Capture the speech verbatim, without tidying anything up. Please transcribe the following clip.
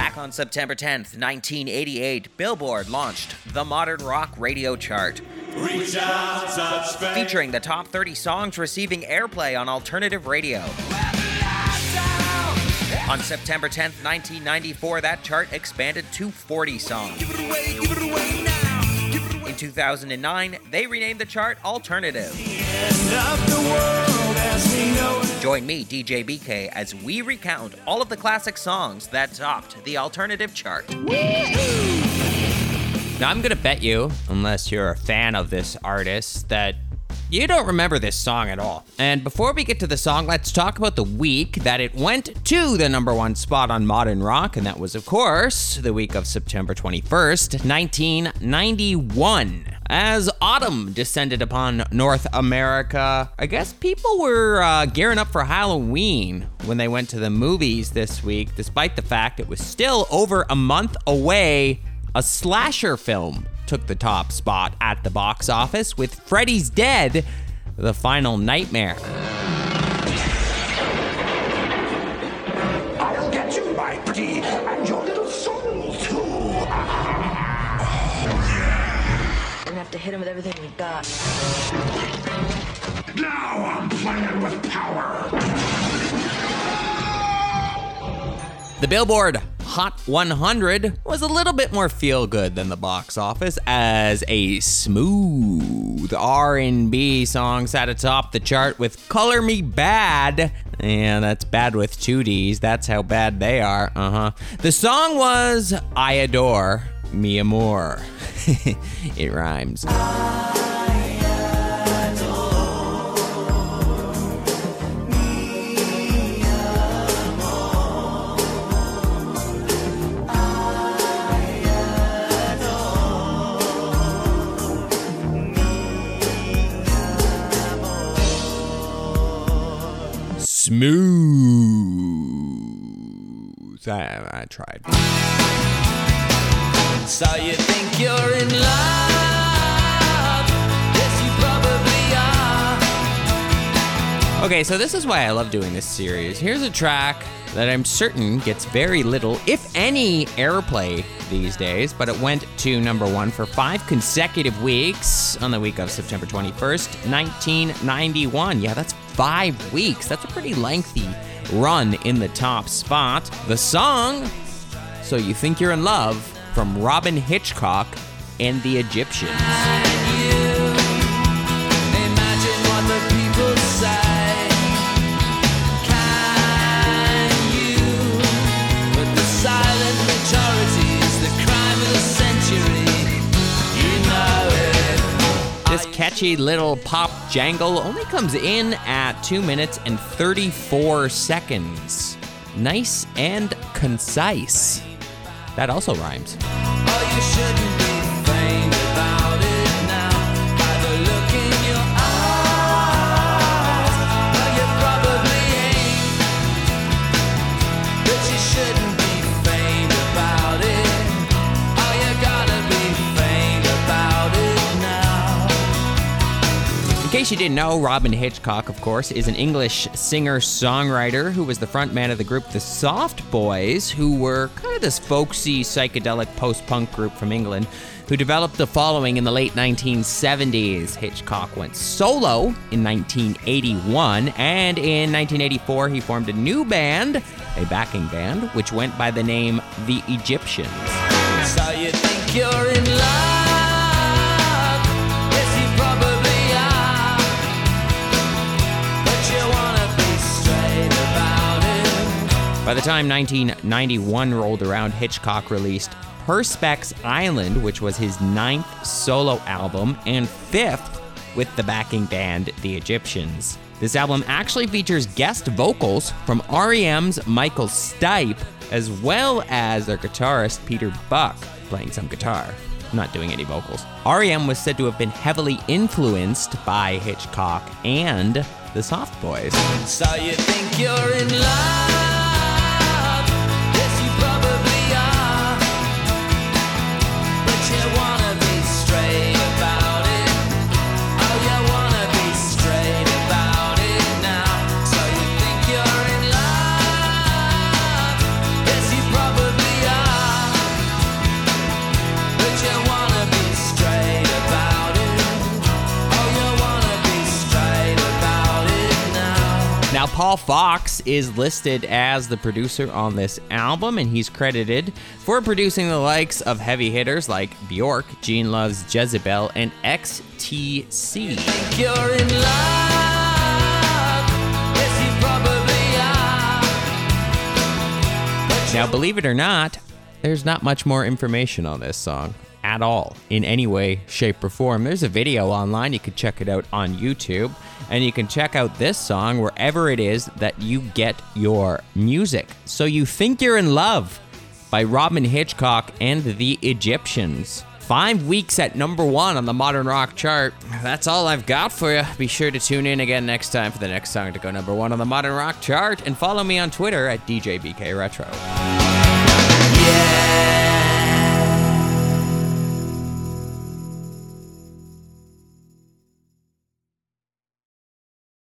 Back on September tenth, nineteen eighty-eight, Billboard launched the Modern Rock Radio Chart, Reach out, touch faith. featuring the top thirty songs receiving airplay on alternative radio. On September tenth, nineteen ninety-four, that chart expanded to forty songs. Give it away, give it away now. Give it away. In two thousand nine, they renamed the chart Alternative. End of the world as we know it. Join me, D J B K, as we recount all of the classic songs that topped the alternative chart. Now, I'm gonna bet you, unless you're a fan of this artist, that you don't remember this song at all. And before we get to the song, let's talk about the week that it went to the number one spot on Modern Rock, and that was, of course, the week of September twenty-first, nineteen ninety-one. As autumn descended upon North America, I guess people were uh, gearing up for Halloween when they went to the movies this week, despite the fact it was still over a month away. A slasher film took the top spot at the box office with Freddy's Dead, The Final Nightmare. I'll get you, my pretty, and your little soul, too. We're gonna have to hit him with everything we got. Now I'm playing with power. The Billboard Hot one hundred was a little bit more feel-good than the box office, as a smooth R and B song sat atop the chart with Color Me Bad. And that's bad with two D's. That's how bad they are. Uh-huh. The song was I Adore Mi Amor. It rhymes. Smooth. I, I tried. So you think you're in love? Yes, you probably are. Okay, so this is why I love doing this series. Here's a track that I'm certain gets very little, if any, airplay these days, but it went to number one for five consecutive weeks on the week of September twenty-first, nineteen ninety-one. Yeah, that's five weeks. That's a pretty lengthy run in the top spot. The song, So You Think You're in Love, from Robin Hitchcock and the Egyptians. Imagine what the people say. Can you? But the silent majority is the crime of the century. You know it. This catchy little pop jangle only comes in at two minutes and thirty-four seconds. Nice and concise. That also rhymes. Oh, you shouldn't be faint about it now. By the look in your eyes, no, you probably ain't. But you shouldn't be faint about it. Oh, you gotta be faint about it now. In case you didn't know, Robin Hitchcock, of course, is an English singer-songwriter who was the frontman of the group The Soft Boys, who were kind of this folksy, psychedelic post-punk group from England who developed a following in the late nineteen seventies. Hitchcock went solo in nineteen eighty-one, and in nineteen eighty-four he formed a new band, a backing band, which went by the name The Egyptians. So you think you're in love? Yes, you probably are. But you wanna be straight about it. By the time nineteen ninety-one rolled around, Hitchcock released Perspex Island, which was his ninth solo album, and fifth with the backing band The Egyptians. This album actually features guest vocals from R E M's Michael Stipe, as well as their guitarist Peter Buck playing some guitar, not doing any vocals. R E M was said to have been heavily influenced by Hitchcock and the Soft Boys. So you think you're in love? Yes, you probably are. But you wanna be straight about it. Oh, you wanna be straight about it now. So you think you're in love? Yes, you probably are. Paul Fox is listed as the producer on this album, and he's credited for producing the likes of heavy hitters like Bjork, Gene Loves Jezebel, and X T C. Think you're in love? Yes, you probably are. But Now, believe it or not, there's not much more information on this song at all, in any way, shape, or form. There's a video online. You can check it out on YouTube, and you can check out this song wherever it is that you get your music. So You Think You're in Love by Robin Hitchcock and the Egyptians. Five weeks at number one on the Modern Rock chart. That's all I've got for you. Be sure to tune in again next time for the next song to go number one on the Modern Rock chart, and follow me on Twitter at D J B K Retro.